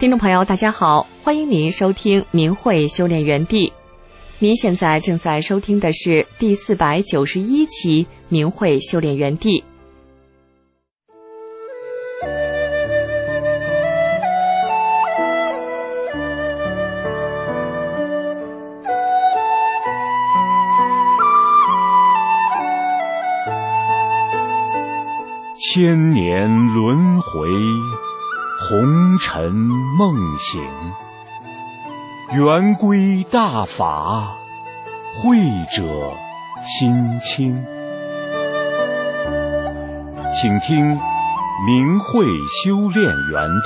听众朋友大家好，欢迎您收听明慧修炼园地。您现在正在收听的是第491期明慧修炼园地。 千年轮回，红尘梦醒，圆规大法，慧者心清。请听明慧修炼园地。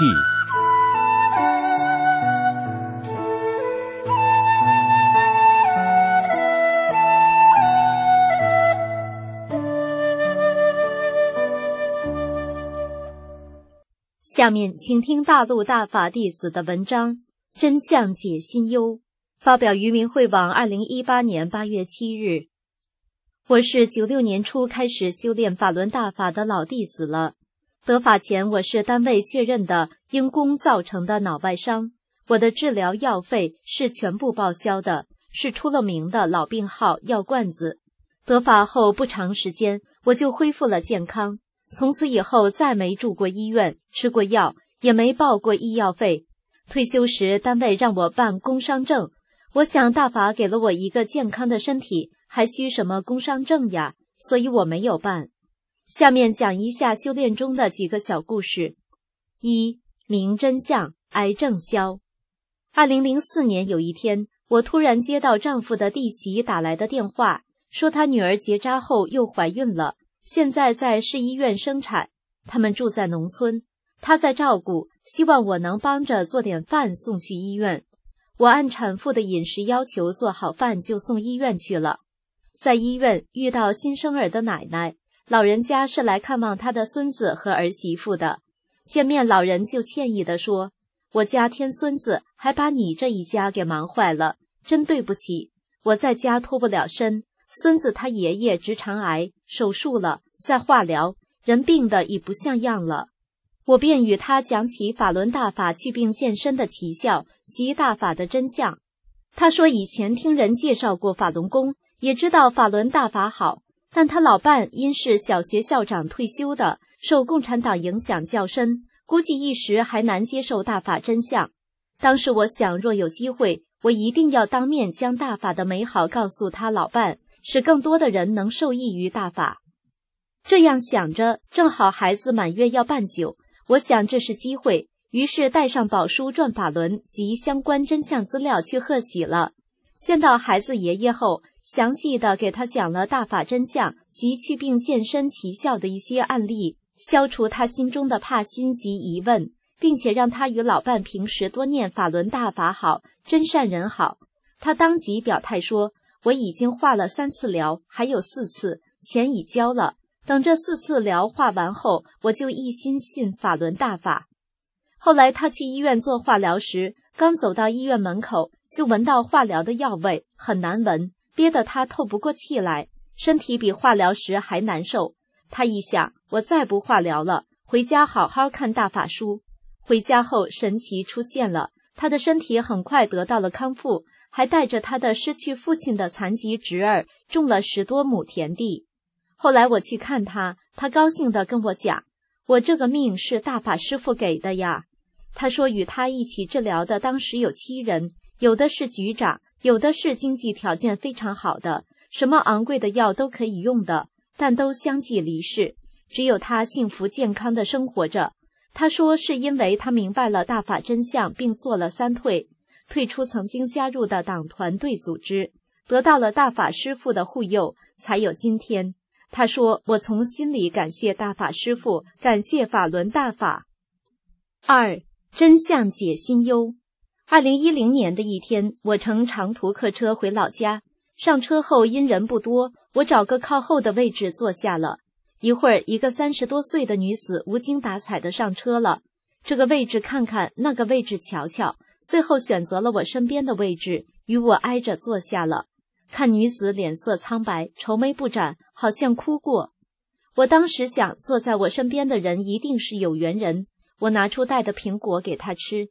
下面请听大陆大法弟子的文章《真相解心忧》，发表于明慧网2018年8月7日。我是96年初开始修炼法轮大法的老弟子了。得法前，我是单位确认的因公造成的脑外伤，我的治疗药费是全部报销的，是出了名的老病号药罐子。得法后不长时间，我就恢复了健康。从此以后再没住过医院，吃过药，也没报过医药费。退休时单位让我办工伤证，我想大法给了我一个健康的身体，还需什么工伤证呀？所以我没有办。下面讲一下修炼中的几个小故事。一、明真相，癌症消。2004年有一天，我突然接到丈夫的弟媳打来的电话，说她女儿结扎后又怀孕了，现在在市医院生产，他们住在农村，他在照顾，希望我能帮着做点饭送去医院。我按产妇的饮食要求做好饭就送医院去了。在医院遇到新生儿的奶奶，老人家是来看望他的孙子和儿媳妇的。见面老人就歉意地说，我家添孙子还把你这一家给忙坏了，真对不起，我在家脱不了身。孙子他爷爷直肠癌手术了，在化疗，人病得已不像样了。我便与他讲起法轮大法祛病健身的奇效及大法的真相。他说以前听人介绍过法轮功，也知道法轮大法好，但他老伴因是小学校长退休的，受共产党影响较深，估计一时还难接受大法真相。当时我想，若有机会，我一定要当面将大法的美好告诉他老伴，使更多的人能受益于大法。这样想着，正好孩子满月要办酒，我想这是机会，于是带上宝书转法轮及相关真相资料去贺喜了。见到孩子爷爷后，详细的给他讲了大法真相及祛病健身奇效的一些案例，消除他心中的怕心及疑问，并且让他与老伴平时多念法轮大法好，真善人好。他当即表态说，我已经化了3次疗，还有4次，钱已交了。等这4次疗化完后，我就一心信法轮大法。后来他去医院做化疗时，刚走到医院门口，就闻到化疗的药味，很难闻，憋得他透不过气来，身体比化疗时还难受。他一想，我再不化疗了，回家好好看大法书。回家后神奇出现了，他的身体很快得到了康复，还带着他的失去父亲的残疾侄儿种了10多亩田地。后来我去看他，他高兴地跟我讲，我这个命是大法师父给的呀。他说与他一起治疗的当时有7人，有的是局长，有的是经济条件非常好的，什么昂贵的药都可以用的，但都相继离世，只有他幸福健康地生活着。他说是因为他明白了大法真相，并做了3退，退出曾经加入的党团队组织，得到了大法师父的护佑，才有今天。他说，我从心里感谢大法师父，感谢法轮大法。2. 真相解心忧。2010年的一天，我乘长途客车回老家，上车后因人不多，我找个靠后的位置坐下了。一会儿，一个30多岁的女子无精打采地上车了，这个位置看看，那个位置瞧瞧，最后选择了我身边的位置，与我挨着坐下了。看女子脸色苍白，愁眉不展，好像哭过。我当时想，坐在我身边的人一定是有缘人。我拿出带的苹果给她吃，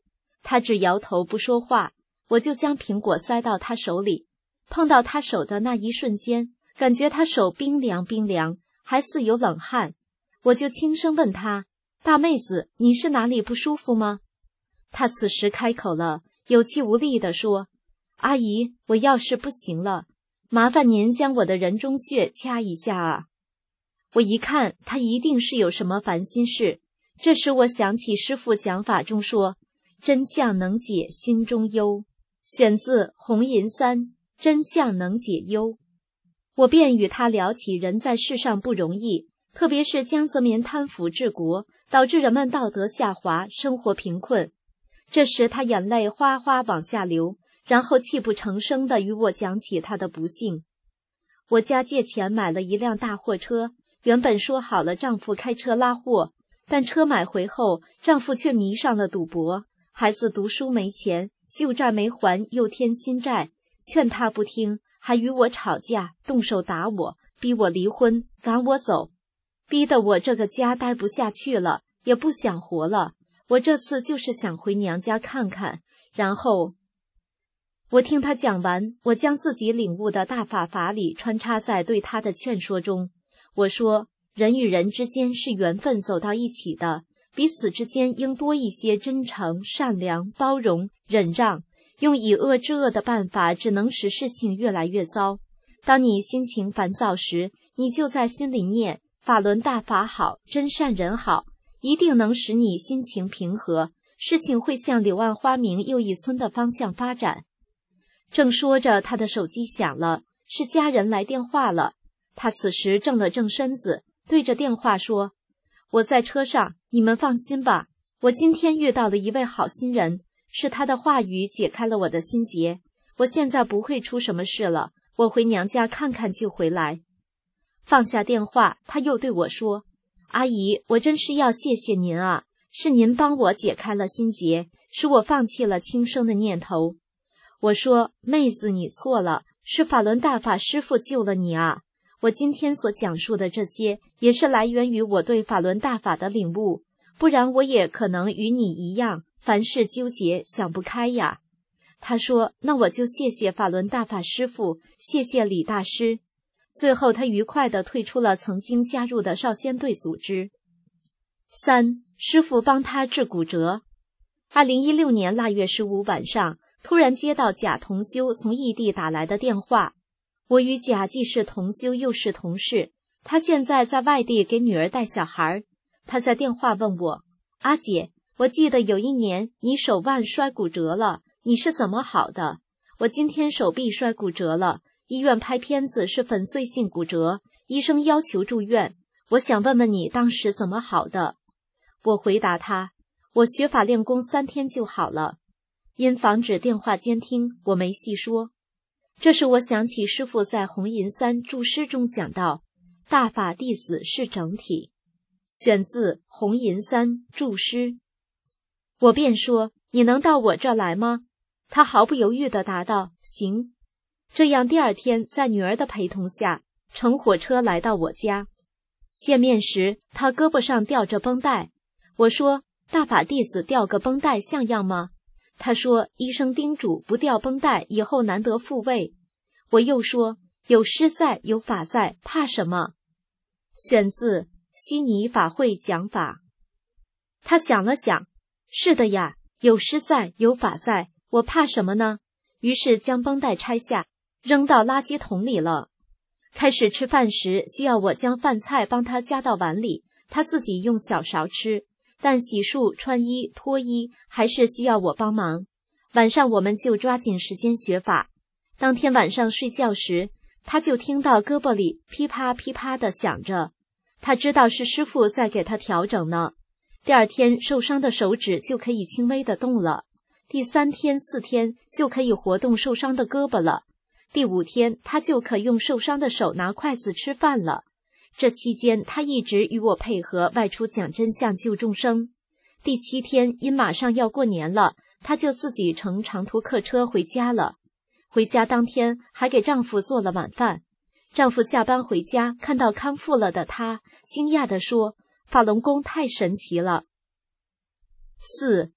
他只摇头不说话，我就将苹果塞到他手里。碰到他手的那一瞬间，感觉他手冰凉冰凉，还似有冷汗。我就轻声问他：大妹子，你是哪里不舒服吗？他此时开口了，有气无力地说：阿姨，我要是不行了，麻烦您将我的人中穴掐一下啊。我一看，他一定是有什么烦心事。这时我想起师父讲法中说：真相能解心中忧，选自红银三，真相能解忧。我便与他聊起人在世上不容易，特别是江泽民贪腐治国，导致人们道德下滑，生活贫困。这时他眼泪哗哗往下流，然后泣不成声地与我讲起他的不幸。我家借钱买了一辆大货车，原本说好了丈夫开车拉货，但车买回后，丈夫却迷上了赌博，孩子读书没钱，旧债没还，又添新债，劝他不听，还与我吵架，动手打我，逼我离婚，赶我走，逼得我这个家待不下去了，也不想活了。我这次就是想回娘家看看。然后我听他讲完，我将自己领悟的大法理穿插在对他的劝说中。我说，人与人之间是缘分走到一起的，彼此之间应多一些真诚、善良、包容、忍让。用以恶制恶的办法只能使事情越来越糟。当你心情烦躁时，你就在心里念法轮大法好，真善人好，一定能使你心情平和，事情会向柳暗花明又一村的方向发展。正说着，他的手机响了，是家人来电话了。他此时正了正身子，对着电话说：我在车上，你们放心吧，我今天遇到了一位好心人，是他的话语解开了我的心结，我现在不会出什么事了，我回娘家看看就回来。放下电话，他又对我说：阿姨，我真是要谢谢您啊，是您帮我解开了心结，使我放弃了轻生的念头。我说：妹子，你错了，是法轮大法师父救了你啊。我今天所讲述的这些，也是来源于我对法轮大法的领悟，不然我也可能与你一样，凡事纠结，想不开呀。他说：那我就谢谢法轮大法师父，谢谢李大师。最后他愉快地退出了曾经加入的少先队组织。3. 师父帮他治骨折。2016年腊月15晚上，突然接到贾同修从异地打来的电话。我与贾既是同修又是同事，他现在在外地给女儿带小孩。他在电话问我：阿姐，我记得有一年你手腕摔骨折了，你是怎么好的？我今天手臂摔骨折了，医院拍片子是粉碎性骨折，医生要求住院，我想问问你当时怎么好的？我回答他：我学法练功3天就好了。因防止电话监听，我没细说。这时我想起师父在红银3注释中讲到，大法弟子是整体，选自红银3注释。我便说：你能到我这儿来吗？他毫不犹豫地答道：行。这样第二天在女儿的陪同下，乘火车来到我家。见面时，他胳膊上吊着绷带。我说：大法弟子吊个绷带像样吗？他说：医生叮嘱不吊绷带，以后难得复位。我又说：有师在，有法在，怕什么？选自悉尼法会讲法。他想了想，是的呀，有师在，有法在，我怕什么呢？于是将绷带拆下，扔到垃圾桶里了。开始吃饭时，需要我将饭菜帮他夹到碗里，他自己用小勺吃。但洗漱、穿衣、脱衣还是需要我帮忙。晚上我们就抓紧时间学法。当天晚上睡觉时，他就听到胳膊里噼啪噼啪地响着，他知道是师父在给他调整呢。第二天受伤的手指就可以轻微地动了，第3天、4天就可以活动受伤的胳膊了，第5天他就可用受伤的手拿筷子吃饭了。这期间他一直与我配合外出讲真相救众生。第7天因马上要过年了，他就自己乘长途客车回家了。回家当天还给丈夫做了晚饭。丈夫下班回家看到康复了的他，惊讶地说：法轮功太神奇了。4.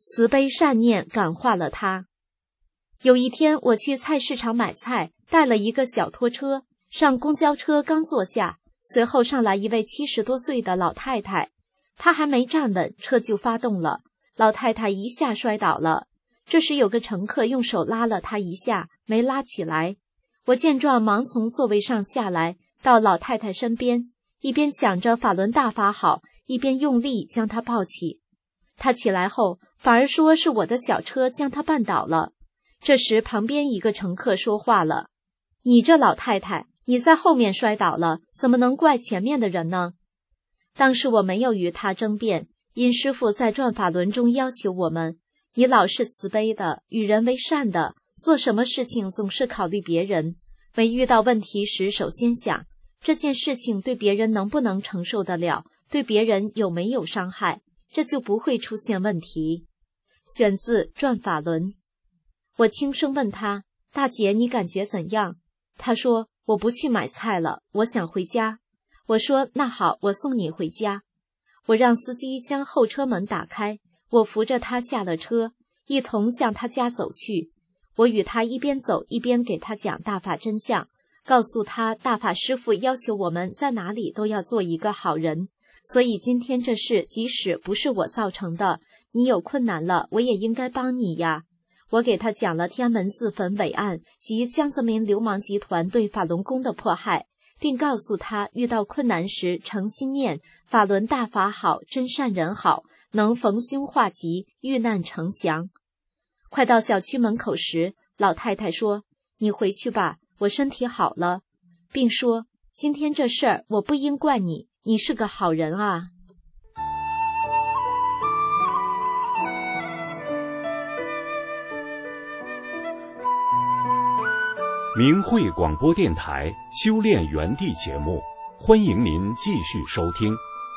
慈悲善念感化了他。有一天我去菜市场买菜，带了一个小拖车，上公交车刚坐下，随后上来一位70多岁的老太太，她还没站稳，车就发动了，老太太一下摔倒了。这时有个乘客用手拉了她一下，没拉起来。我见状忙从座位上下来，到老太太身边，一边想着法轮大法好，一边用力将她抱起。她起来后反而说是我的小车将她绊倒了。这时旁边一个乘客说话了：你这老太太，你在后面摔倒了，怎么能怪前面的人呢？当时我没有与他争辩，因师父在转法轮中要求我们，你老是慈悲的，与人为善的，做什么事情总是考虑别人，没遇到问题时首先想这件事情对别人能不能承受得了，对别人有没有伤害，这就不会出现问题。选自《转法轮》。我轻声问他：大姐，你感觉怎样？他说：我不去买菜了，我想回家。我说：那好，我送你回家。我让司机将后车门打开，我扶着他下了车，一同向他家走去。我与他一边走一边给他讲大法真相，告诉他大法师父要求我们在哪里都要做一个好人，所以今天这事即使不是我造成的，你有困难了，我也应该帮你呀。我给他讲了天安门自焚伪案及江泽民流氓集团对法轮功的迫害，并告诉他遇到困难时诚心念法轮大法好，真善人好，能逢凶化吉，遇难成祥。快到小区门口时，老太太说：你回去吧，我身体好了，并说今天这事儿我不应怪你，你是个好人啊。 明慧广播电台修炼园地节目，欢迎您继续收听。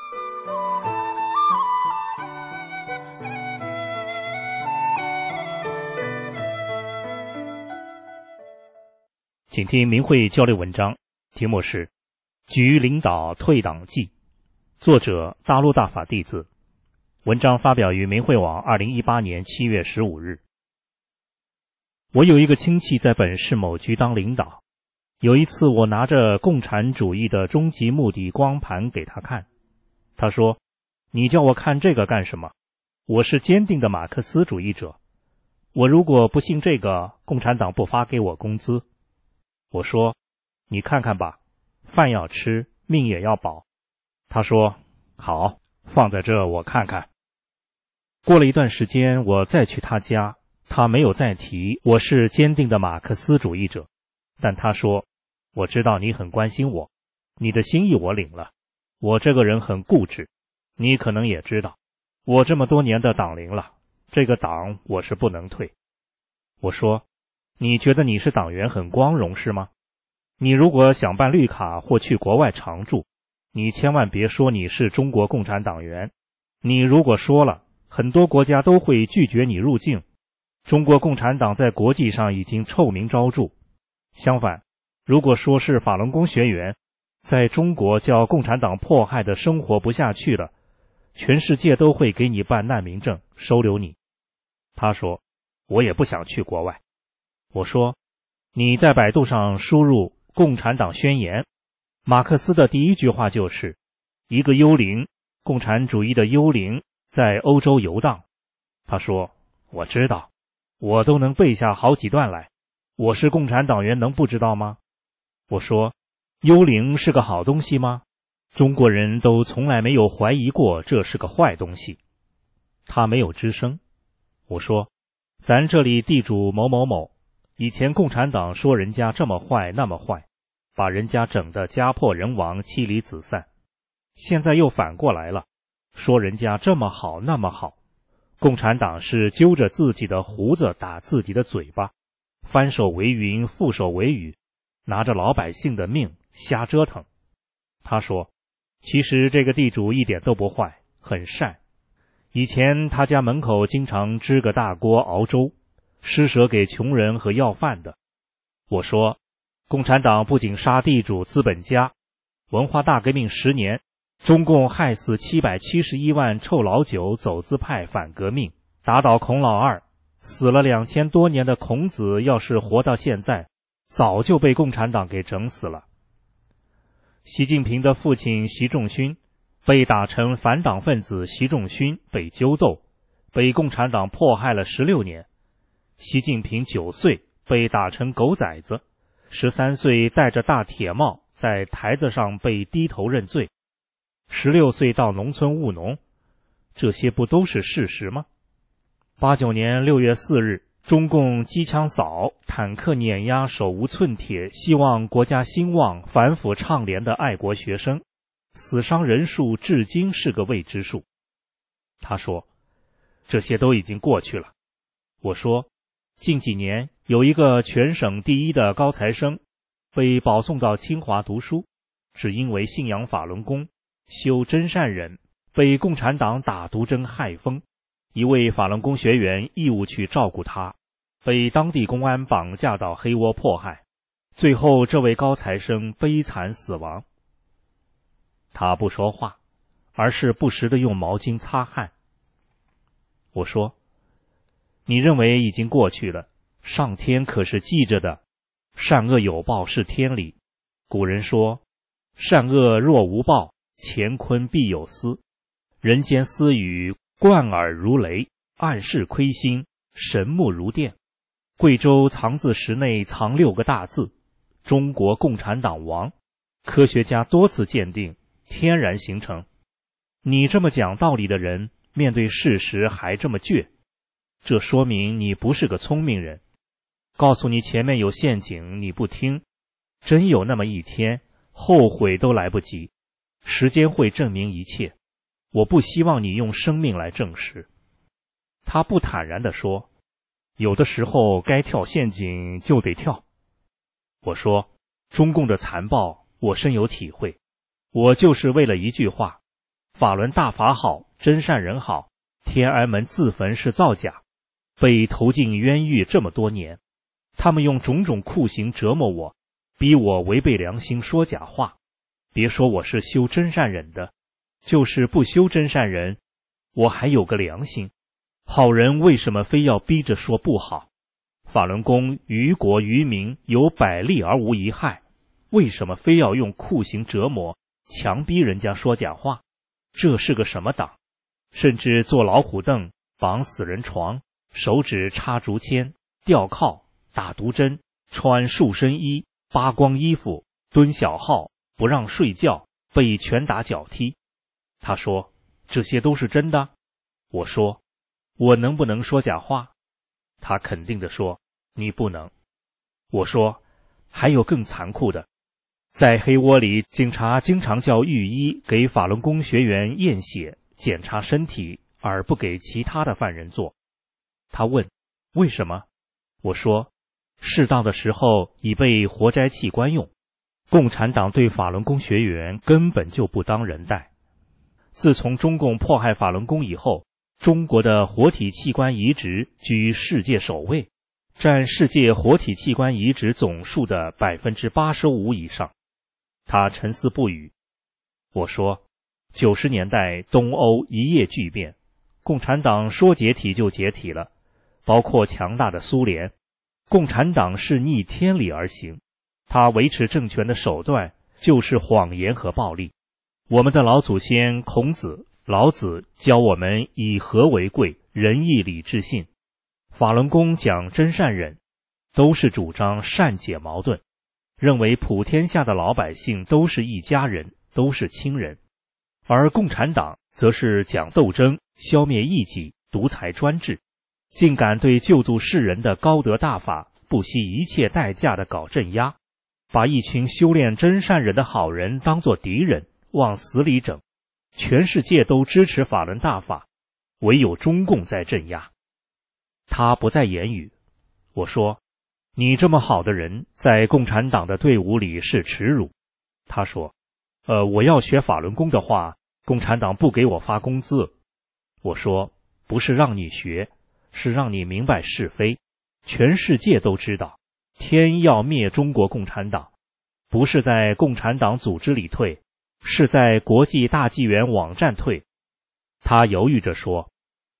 请听明慧交流文章，题目是《举领导退党记》，作者大陆大法弟子。文章发表于明慧网2018年7月15日。我有一个亲戚在本市某局当领导，有一次我拿着共产主义的终极目的光盘给他看，他说：你叫我看这个干什么？我是坚定的马克思主义者，我如果不信这个，共产党不发给我工资。我说：你看看吧，饭要吃，命也要保。他说：好，放在这我看看。过了一段时间，我再去他家，他没有再提我是坚定的马克思主义者，但他说：我知道你很关心我，你的心意我领了，我这个人很固执，你可能也知道，我这么多年的党龄了，这个党我是不能退。我说：你觉得你是党员很光荣是吗？你如果想办绿卡或去国外常住，你千万别说你是中国共产党员，你如果说了，很多国家都会拒绝你入境。中国共产党在国际上已经臭名昭著。相反，如果说是法轮功学员，在中国叫共产党迫害的生活不下去了，全世界都会给你办难民证，收留你。他说：我也不想去国外。我说：你在百度上输入共产党宣言，马克思的第一句话就是一个幽灵，共产主义的幽灵在欧洲游荡。他说：我知道，我都能背下好几段来，我是共产党员能不知道吗？我说：幽灵是个好东西吗？中国人都从来没有怀疑过这是个坏东西。他没有吱声。我说：咱这里地主某某某，以前共产党说人家这么坏那么坏，把人家整得家破人亡，妻离子散，现在又反过来了，说人家这么好那么好。共产党是揪着自己的胡子打自己的嘴巴，翻手为云覆手为雨，拿着老百姓的命瞎折腾。他说：其实这个地主一点都不坏，很善。以前他家门口经常支个大锅熬粥，施舍给穷人和要饭的。我说：共产党不仅杀地主资本家，文化大革命10年，中共害死771万臭老九走资派反革命， 打倒孔老二，死了2000多年的孔子要是活到现在，早就被共产党给整死了。习近平的父亲习仲勋被打成反党分子，习仲勋被揪斗，被共产党迫害了16年。习近平9岁被打成狗崽子，13岁戴着大铁帽在台子上被低头认罪，16岁到农村务农，这些不都是事实吗？89年6月4日，中共机枪扫、坦克碾压手无寸铁希望国家兴旺反腐倡廉的爱国学生，死伤人数至今是个未知数。他说，这些都已经过去了。我说，近几年有一个全省第一的高材生被保送到清华读书，只因为信仰法轮功、修真善忍，被共产党打毒针害疯。一位法轮功学员义务去照顾他，被当地公安绑架到黑窝迫害，最后这位高材生悲惨死亡。他不说话，而是不时地用毛巾擦汗。我说，你认为已经过去了，上天可是记着的，善恶有报是天理。古人说，善恶若无报，乾坤必有私。人间私语贯耳如雷，暗室窥心，神目如电。贵州藏字石内藏6个大字，中国共产党亡。科学家多次鉴定，天然形成。你这么讲道理的人，面对事实还这么倔，这说明你不是个聪明人。告诉你前面有陷阱，你不听，真有那么一天，后悔都来不及。时间会证明一切，我不希望你用生命来证实。他不坦然地说，有的时候该跳陷阱就得跳。我说，中共的残暴我深有体会，我就是为了一句话，法轮大法好，真善人好，天安门自焚是造假，被投进冤狱这么多年，他们用种种酷刑折磨我，逼我违背良心说假话。别说我是修真善忍的，就是不修真善忍，我还有个良心。好人为什么非要逼着说不好？法轮功于国于民有百利而无一害，为什么非要用酷刑折磨，强逼人家说假话？这是个什么党？甚至坐老虎凳，绑死人床，手指插竹签，吊铐，打毒针，穿束身衣，扒光衣服，蹲小号，不让睡觉，被拳打脚踢。他说，这些都是真的。我说，我能不能说假话？他肯定地说，你不能。我说，还有更残酷的，在黑窝里，警察经常叫狱医给法轮功学员验血，检查身体，而不给其他的犯人做。他问，为什么？我说，适当的时候已被活摘器官用。共产党对法轮功学员根本就不当人待。自从中共迫害法轮功以后，中国的活体器官移植居世界首位，占世界活体器官移植总数的 85% 以上。他沉思不语。我说，90年代东欧一夜巨变，共产党说解体就解体了，包括强大的苏联。共产党是逆天理而行，他维持政权的手段就是谎言和暴力。我们的老祖先孔子、老子教我们以和为贵，仁义礼智信。法轮功讲真善忍，都是主张善解矛盾，认为普天下的老百姓都是一家人，都是亲人。而共产党则是讲斗争，消灭异己，独裁专制，竟敢对救度世人的高德大法不惜一切代价地搞镇压，把一群修炼真善忍的好人当作敌人，往死里整。全世界都支持法轮大法，唯有中共在镇压。他不再言语。我说，你这么好的人，在共产党的队伍里是耻辱。他说，我要学法轮功的话，共产党不给我发工资。我说，不是让你学，是让你明白是非。全世界都知道，天要灭中国共产党，不是在共产党组织里退，是在国际大纪元网站退。他犹豫着说，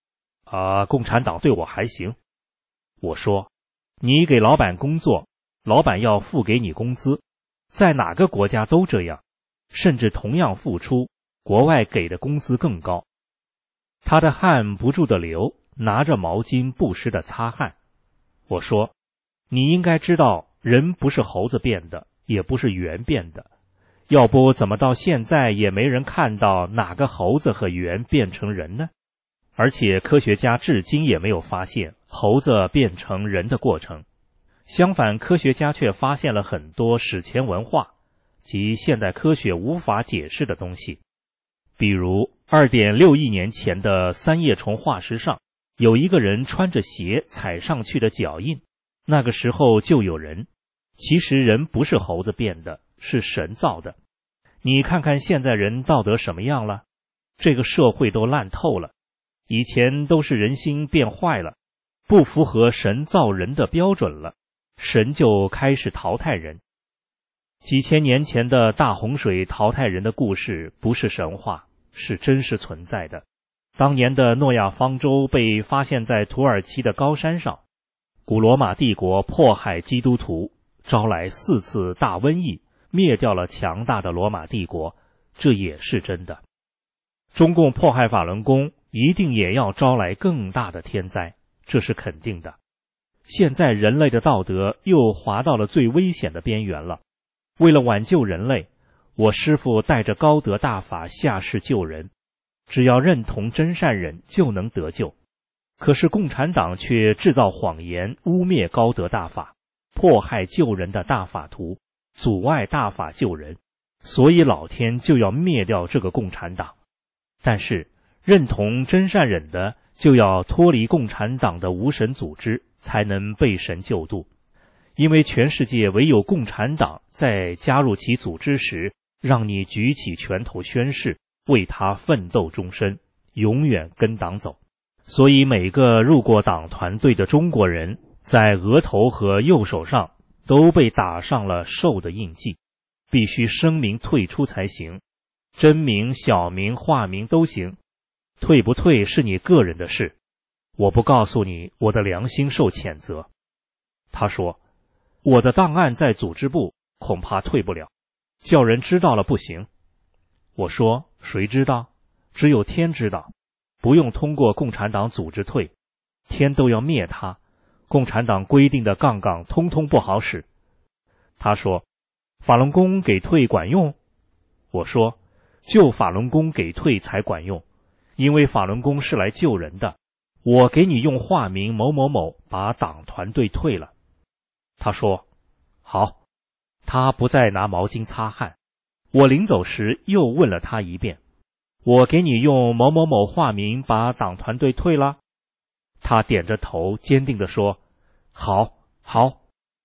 共产党对我还行。我说，你给老板工作，老板要付给你工资，在哪个国家都这样，甚至同样付出，国外给的工资更高。他的汗不住地流，拿着毛巾不时地擦汗。我说，你应该知道，人不是猴子变的，也不是猿变的，要不怎么到现在也没人看到哪个猴子和猿变成人呢？而且科学家至今也没有发现猴子变成人的过程。相反，科学家却发现了很多史前文化及现代科学无法解释的东西。比如 2.6 亿年前的三叶虫化石上有一个人穿着鞋踩上去的脚印，那个时候就有人。其实人不是猴子变的，是神造的。你看看现在人道德什么样了？这个社会都烂透了，以前都是人心变坏了，不符合神造人的标准了，神就开始淘汰人。几千年前的大洪水淘汰人的故事不是神话，是真实存在的。当年的诺亚方舟被发现在土耳其的高山上，古罗马帝国迫害基督徒，招来4次大瘟疫，灭掉了强大的罗马帝国，这也是真的。中共迫害法轮功，一定也要招来更大的天灾，这是肯定的。现在人类的道德又滑到了最危险的边缘了。为了挽救人类，我师父带着高德大法下世救人，只要认同真善忍就能得救。可是共产党却制造谎言，污蔑高德大法，迫害救人的大法徒，阻碍大法救人，所以老天就要灭掉这个共产党。但是认同真善忍的就要脱离共产党的无神组织，才能被神救度。因为全世界唯有共产党在加入其组织时，让你举起拳头宣誓，为他奋斗终身，永远跟党走。所以每个入过党团队的中国人，在额头和右手上都被打上了兽的印记，必须声明退出才行，真名、小名、化名都行，退不退是你个人的事，我不告诉你，我的良心受谴责。他说，我的档案在组织部，恐怕退不了，叫人知道了不行。我说，谁知道？只有天知道，不用通过共产党组织退，天都要灭他，共产党规定的杠杠通通不好使。他说，法轮功给退管用？我说，就法轮功给退才管用，因为法轮功是来救人的，我给你用化名某某某把党团队退了。他说，好。他不再拿毛巾擦汗。我临走时又问了他一遍，我给你用某某某化名把党团队退了？他点着头坚定地说，好，好。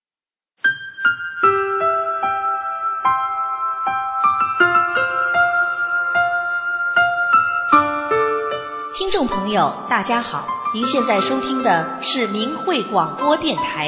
听众朋友，大家好，您现在收听的是明慧广播电台。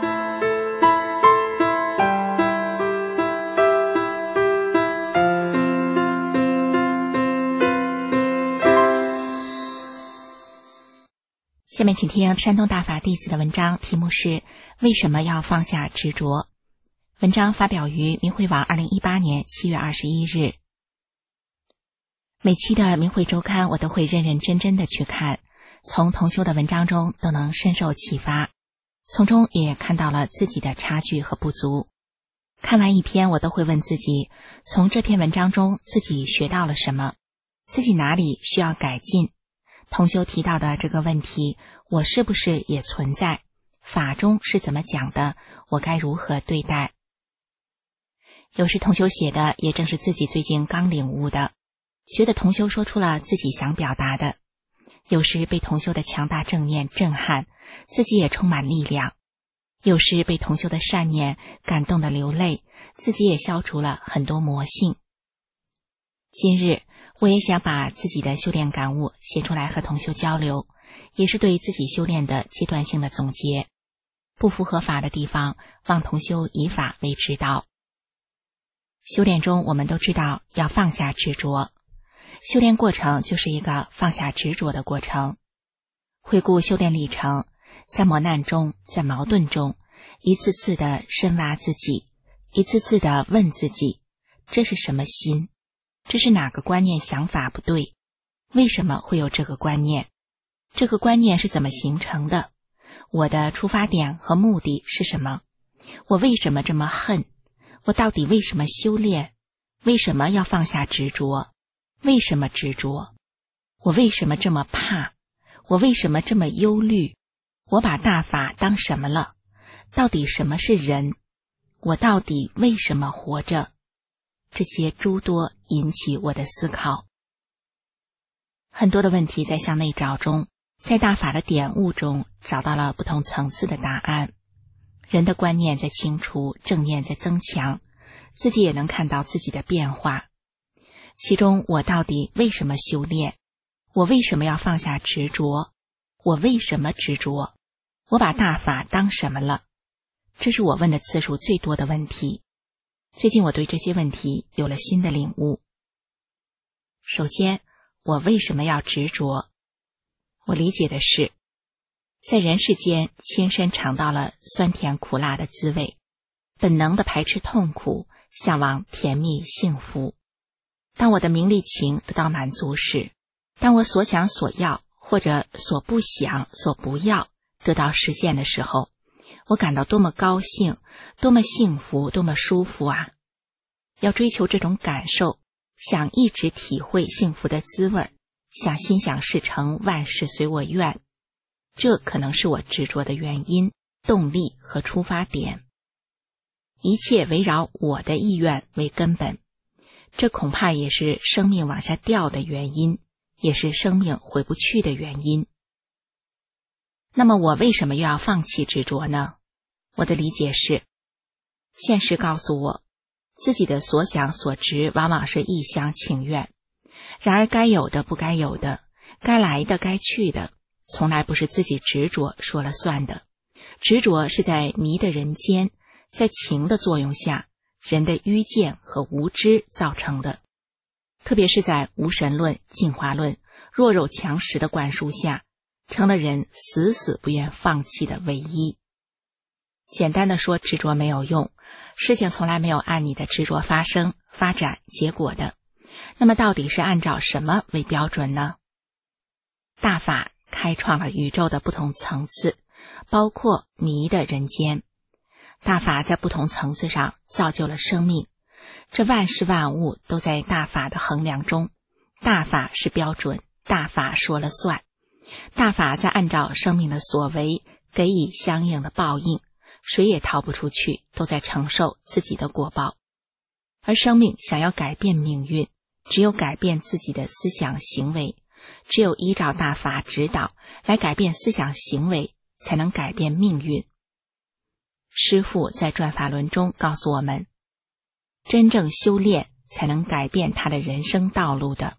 下面请听山东大法弟子的文章，题目是为什么要放下执着。文章发表于明慧网2018年7月21日。每期的明慧周刊我都会认认真真的去看，从同修的文章中都能深受启发，从中也看到了自己的差距和不足。看完一篇，我都会问自己，从这篇文章中自己学到了什么，自己哪里需要改进。同修提到的这个问题，我是不是也存在？法中是怎么讲的？我该如何对待？有时同修写的也正是自己最近刚领悟的，觉得同修说出了自己想表达的。有时被同修的强大正念震撼，自己也充满力量；有时被同修的善念感动得流泪，自己也消除了很多魔性。今日我也想把自己的修炼感悟写出来和同修交流，也是对自己修炼的阶段性的总结。不符合法的地方，望同修以法为指导。修炼中我们都知道要放下执着，修炼过程就是一个放下执着的过程。 回顾修炼历程，在磨难中，在矛盾中，一次次的深挖自己，一次次的问自己，这是什么心？这是哪个观念想法不对？为什么会有这个观念？这个观念是怎么形成的？我的出发点和目的是什么？我为什么这么恨？我到底为什么修炼？为什么要放下执着？为什么执着？我为什么这么怕？我为什么这么忧虑？我把大法当什么了？到底什么是人？我到底为什么活着？这些诸多引起我的思考。很多的问题在向内找中，在大法的点悟中找到了不同层次的答案。人的观念在清除，正念在增强，自己也能看到自己的变化。其中我到底为什么修炼？我为什么要放下执着？我为什么执着？我把大法当什么了？这是我问的次数最多的问题。最近我对这些问题有了新的领悟。首先，我为什么要执着？我理解的是，在人世间亲身尝到了酸甜苦辣的滋味，本能的排斥痛苦，向往甜蜜幸福。当我的名利情得到满足时，当我所想所要或者所不想所不要得到实现的时候，我感到多么高兴，多么幸福，多么舒服啊！要追求这种感受，想一直体会幸福的滋味，想心想事成，万事随我愿，这可能是我执着的原因、动力和出发点。一切围绕我的意愿为根本，这恐怕也是生命往下掉的原因，也是生命回不去的原因。那么我为什么又要放弃执着呢？我的理解是，现实告诉我，自己的所想所执往往是一厢情愿，然而该有的不该有的，该来的该去的，从来不是自己执着说了算的。执着是在迷的人间，在情的作用下，人的愚见和无知造成的。特别是在无神论、进化论、弱肉强食的灌输下，成了人死死不愿放弃的唯一。简单的说，执着没有用，事情从来没有按你的执着发生、发展、结果的。那么到底是按照什么为标准呢？大法开创了宇宙的不同层次，包括迷的人间。大法在不同层次上造就了生命，这万事万物都在大法的衡量中，大法是标准，大法说了算，大法在按照生命的所为给予相应的报应，谁也逃不出去，都在承受自己的果报。而生命想要改变命运，只有改变自己的思想行为，只有依照大法指导来改变思想行为，才能改变命运。师父在转法轮中告诉我们，真正修炼才能改变他的人生道路的。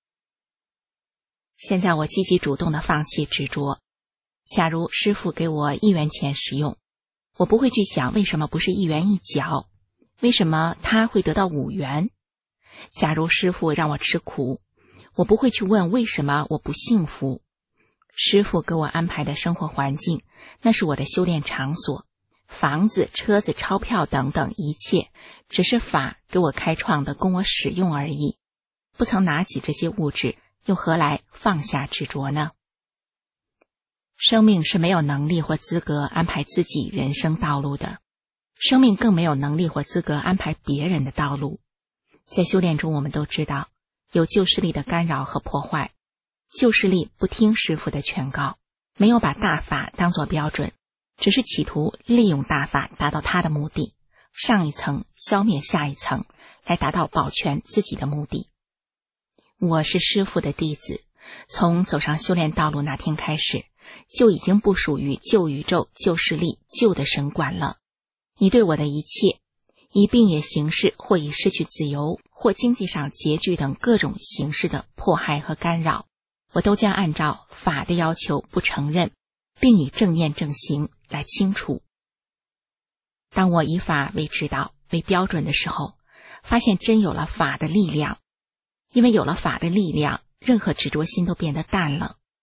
现在我积极主动地放弃执着。假如师父给我1元钱使用，我不会去想为什么不是1元1角，为什么他会得到5元。假如师父让我吃苦，我不会去问为什么我不幸福。师父给我安排的生活环境，那是我的修炼场所，房子、车子、钞票等等一切，只是法给我开创的，供我使用而已。不曾拿起这些物质，又何来放下执着呢？生命是没有能力或资格安排自己人生道路的，生命更没有能力或资格安排别人的道路。在修炼中，我们都知道有旧势力的干扰和破坏，旧势力不听师父的劝告，没有把大法当作标准，只是企图利用大法达到他的目的，上一层消灭下一层，来达到保全自己的目的。我是师父的弟子，从走上修炼道路那天开始，就已经不属于旧宇宙、旧势力、旧的神管了。你对我的一切，以病也形式或以失去自由或经济上拮据等各种形式的迫害和干扰，我都将按照法的要求不承认，并以正念正行来清除。当我以法为指导、为标准的时候，发现真有了法的力量。因为有了法的力量，任何执着心都变得淡了。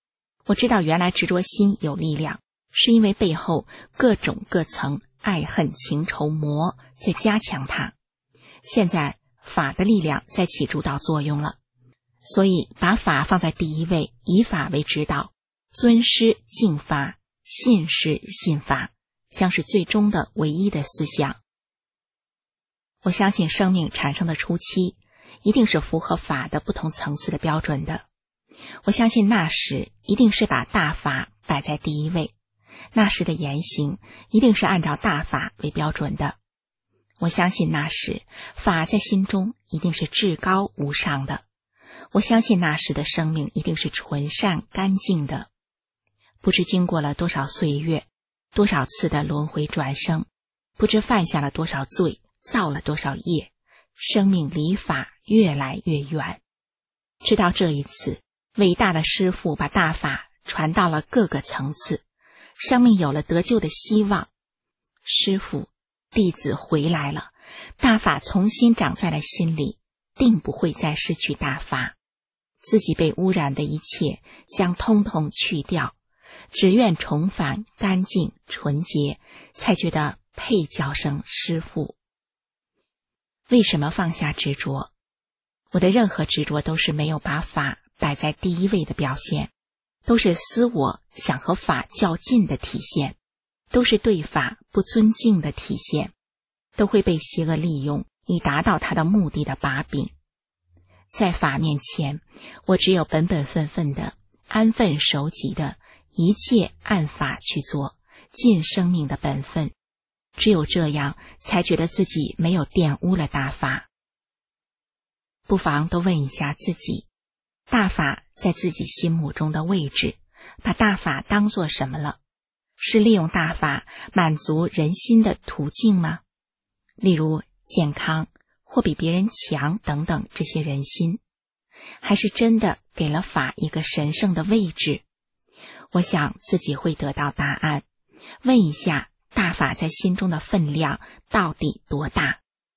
我知道原来执着心有力量，是因为背后各种各层爱恨情仇魔在加强它。现在法的力量在起主导作用了，所以把法放在第一位，以法为指导，尊师敬法，信师信法，将是最终的唯一的思想。我相信生命产生的初期一定是符合法的不同层次的标准的。我相信那时一定是把大法摆在第一位，那时的言行一定是按照大法为标准的。我相信那时法在心中一定是至高无上的。我相信那时的生命一定是纯善干净的。不知经过了多少岁月，多少次的轮回转生，不知犯下了多少罪，造了多少业，生命离法越来越远。直到这一次，伟大的师父把大法传到了各个层次，生命有了得救的希望。师父，弟子回来了，大法重新长在了心里，定不会再失去大法。自己被污染的一切将通通去掉，只愿重返干净纯洁，才觉得配叫声师父。为什么放下执着？我的任何执着都是没有把法摆在第一位的表现，都是私我想和法较劲的体现，都是对法不尊敬的体现，都会被邪恶利用以达到他的目的的把柄。在法面前，我只有本本分分的安分守己的一切按法去做，尽生命的本分，只有这样才觉得自己没有玷污了大法。不妨都问一下自己，大法在自己心目中的位置，把大法当作什么了？是利用大法满足人心的途径吗？例如健康或比别人强等等这些人心，还是真的给了法一个神圣的位置？我想自己会得到答案。问一下，大法在心中的分量到底多大？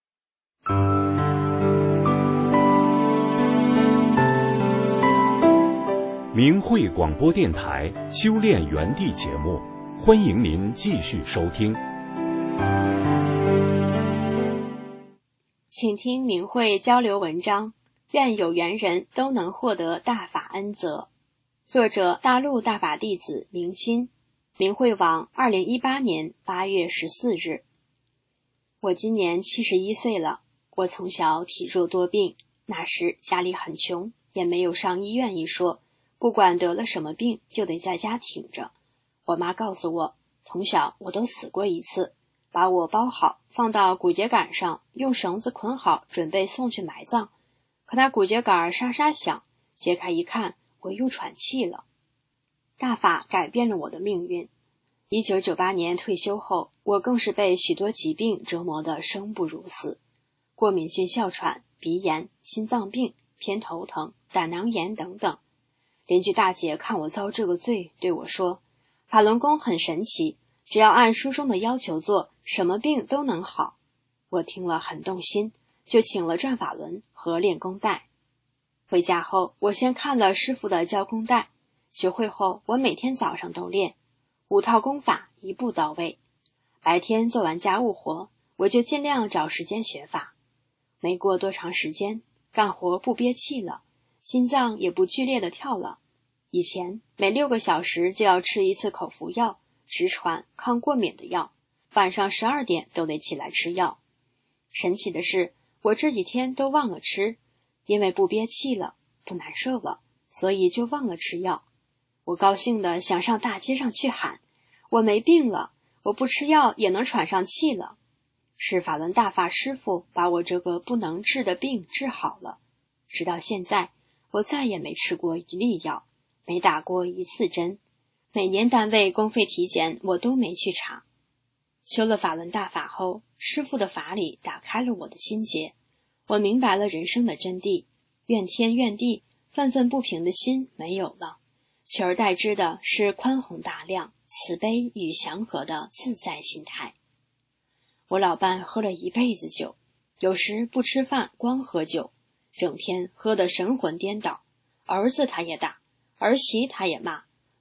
明慧广播电台修炼园地节目，欢迎您继续收听。 请听明慧交流文章，愿有缘人都能获得大法恩泽。作者大陆大法弟子明心，明慧网2018年8月14日。我今年71岁了，我从小体弱多病，那时家里很穷，也没有上医院一说，不管得了什么病就得在家挺着。我妈告诉我，从小我都死过一次，把我包好放到骨秸秆上，用绳子捆好，准备送去埋葬。可那骨秸秆沙沙响，揭开一看，我又喘气了。大法改变了我的命运。1998年退休后，我更是被许多疾病折磨得生不如死，过敏性哮喘、鼻炎、心脏病、偏头疼、胆囊炎等等。邻居大姐看我遭这个罪，对我说，法轮功很神奇，只要按书中的要求做，什么病都能好。我听了很动心，就请了转法轮和练功带。回家后，我先看了师傅的教功带，学会后我每天早上都练，5套功法一步到位。白天做完家务活，我就尽量找时间学法。没过多长时间，干活不憋气了，心脏也不剧烈的跳了。以前每6个小时就要吃1次口服药，直传抗过敏的药，晚上12点都得起来吃药。神奇的是，我这几天都忘了吃，因为不憋气了，不难受了，所以就忘了吃药。我高兴地想上大街上去喊，我没病了，我不吃药也能喘上气了。是法轮大法师父把我这个不能治的病治好了。直到现在，我再也没吃过1粒药，没打过1次针，每年单位公费体检我都没去查。修了法轮大法后，师父的法理打开了我的心结，我明白了人生的真谛，怨天怨地、愤愤不平的心没有了，取而代之的是宽宏大量、慈悲与祥和的自在心态。我老伴喝了一辈子酒，有时不吃饭光喝酒，整天喝得神魂颠倒，儿子他也打，儿媳他也骂，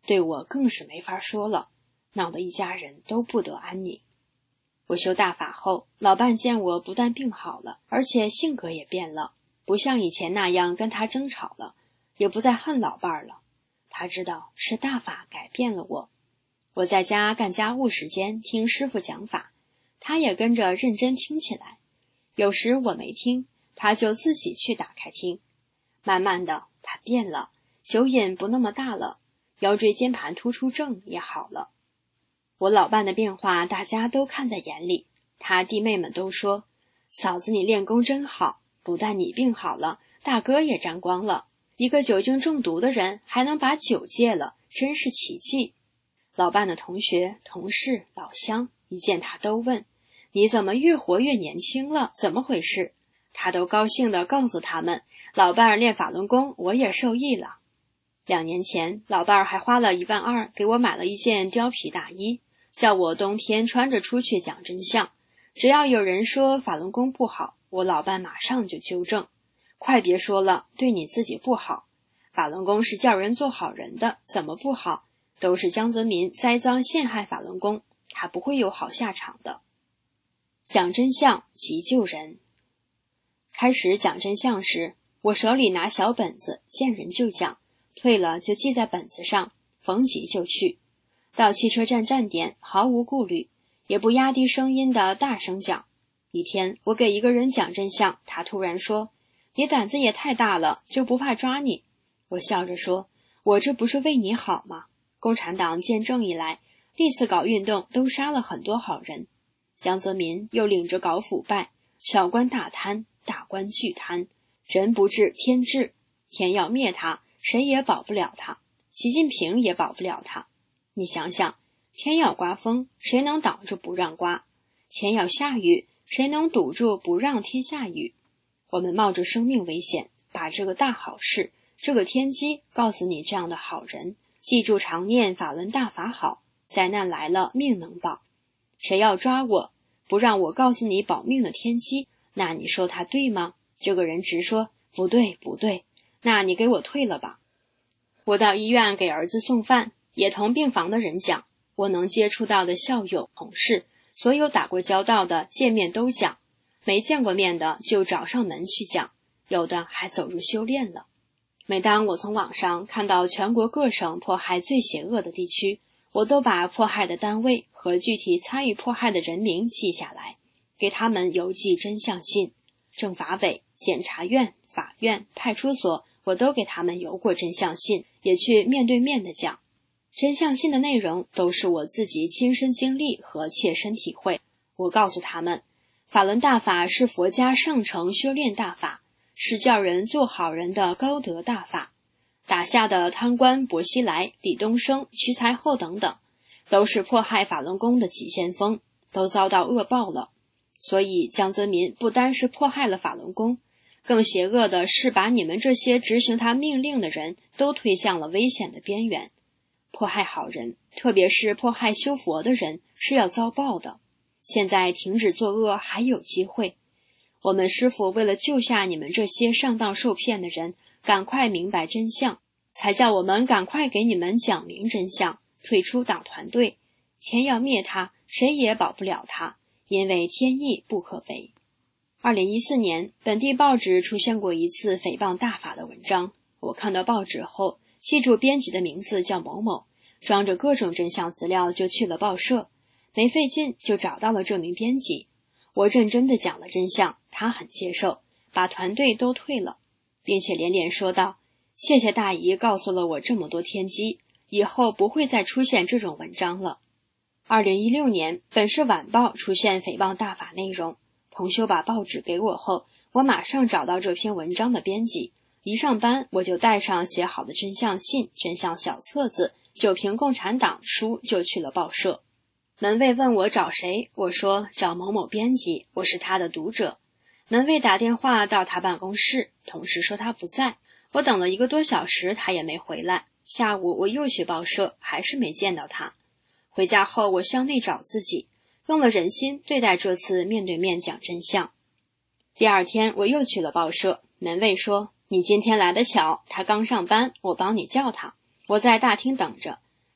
对我更是没法说了，闹得一家人都不得安宁。我修大法后，老伴见我不但病好了，而且性格也变了，不像以前那样跟他争吵了，也不再恨老伴了。他知道是大法改变了我。我在家干家务时间听师父讲法，他也跟着认真听起来。有时我没听，他就自己去打开听。慢慢的，他变了，酒瘾不那么大了，腰椎间盘突出症也好了。我老伴的变化大家都看在眼里，他弟妹们都说，嫂子你练功真好，不但你病好了，大哥也沾光了，一个酒精中毒的人还能把酒戒了，真是奇迹。老伴的同学、同事、老乡一见他都问，你怎么越活越年轻了，怎么回事？他都高兴地告诉他们，老伴儿练法轮功，我也受益了。2年前，老伴儿还花了12000给我买了一件貂皮大衣，叫我冬天穿着出去讲真相。只要有人说法轮功不好，我老伴马上就纠正，快别说了，对你自己不好。法轮功是叫人做好人的，怎么不好？都是江泽民栽赃陷害法轮功，他不会有好下场的。讲真相即救人。开始讲真相时，我手里拿小本子，见人就讲，退了就记在本子上，逢急就去。到汽车站站点毫无顾虑，也不压低声音的大声讲。一天我给一个人讲真相，他突然说，你胆子也太大了，就不怕抓你？我笑着说，我这不是为你好吗？共产党建政以来，历次搞运动都杀了很多好人，江泽民又领着搞腐败，小官大贪，大官巨贪，人不治天治，天要灭他，谁也保不了他，习近平也保不了他。你想想，天要刮风，谁能挡住不让刮？天要下雨，谁能堵住不让天下雨？我们冒着生命危险，把这个大好事，这个天机告诉你这样的好人，记住常念法轮大法好，灾难来了命能保。谁要抓我，不让我告诉你保命的天机，那你说他对吗？这个人直说不对不对，那你给我退了吧。我到医院给儿子送饭，也同病房的人讲，我能接触到的校友、同事，所有打过交道的见面都讲，没见过面的就找上门去讲，有的还走入修炼了。每当我从网上看到全国各省迫害最邪恶的地区，我都把迫害的单位和具体参与迫害的人名记下来，给他们邮寄真相信。政法委、检察院、法院、派出所，我都给他们邮过真相信，也去面对面的讲。真相信的内容都是我自己亲身经历和切身体会。我告诉他们，法轮大法是佛家上乘修炼大法，是叫人做好人的高德大法。打下的贪官薄熙来、李东生、徐才厚等等，都是迫害法轮功的急先锋，都遭到恶报了。所以江泽民不单是迫害了法轮功，更邪恶的是把你们这些执行他命令的人都推向了危险的边缘。迫害好人，特别是迫害修佛的人，是要遭报的。现在停止作恶还有机会。我们师父为了救下你们这些上当受骗的人，赶快明白真相，才叫我们赶快给你们讲明真相，退出党团队。天要灭他，谁也保不了他，因为天意不可违。2014年，本地报纸出现过一次诽谤大法的文章，我看到报纸后，记住编辑的名字叫某某，装着各种真相资料就去了报社，没费劲就找到了这名编辑。我认真地讲了真相，他很接受，把团队都退了，并且连连说道，谢谢大姨告诉了我这么多天机，以后不会再出现这种文章了。2016年，本市晚报出现诽谤大法内容，同修把报纸给我后，我马上找到这篇文章的编辑，一上班我就带上写好的真相信、真相小册子、9评共产党书就去了报社。门卫问我找谁，我说找某某编辑，我是他的读者。门卫打电话到他办公室，同事说他不在，我等了1个多小时，他也没回来。下午我又去报社，还是没见到他。回家后我向内找自己，用了人心对待这次面对面讲真相。第2天我又去了报社，门卫说，你今天来得巧，他刚上班，我帮你叫他。我在大厅等着，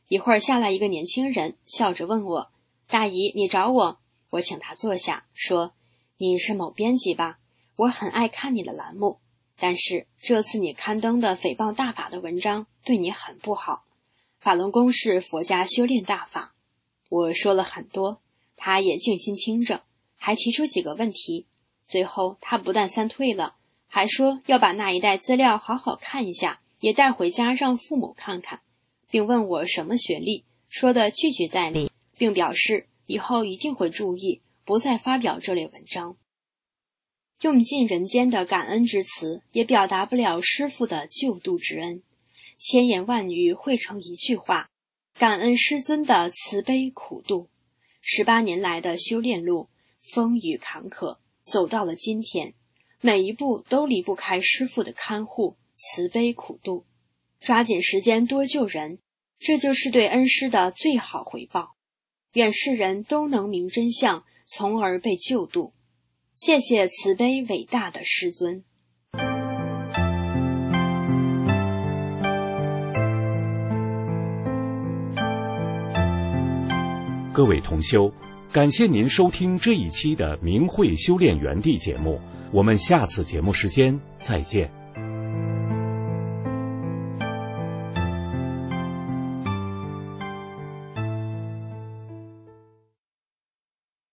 一会儿下来一个年轻人，笑着问我：“大姨，你找我？”我请他坐下，说：“你是某编辑吧？我很爱看你的栏目，但是这次你刊登的诽谤大法的文章对你很不好。法轮功是佛家修炼大法。”我说了很多，他也静心听着，还提出几个问题。最后他不但散退了，还说要把那一袋资料好好看一下，也带回家让父母看看，并问我什么学历，说的句句在理，并表示以后一定会注意，不再发表这类文章。用尽人间的感恩之词，也表达不了师父的救度之恩，千言万语汇成一句话：感恩师尊的慈悲苦度。18年来的修炼路，风雨坎坷，走到了今天，每一步都离不开师父的看护、慈悲苦度。抓紧时间多救人，这就是对恩师的最好回报。愿世人都能明真相，从而被救度。谢谢慈悲伟大的师尊。 各位同修，感谢您收听这一期的明慧修炼园地节目，我们下次节目时间再见。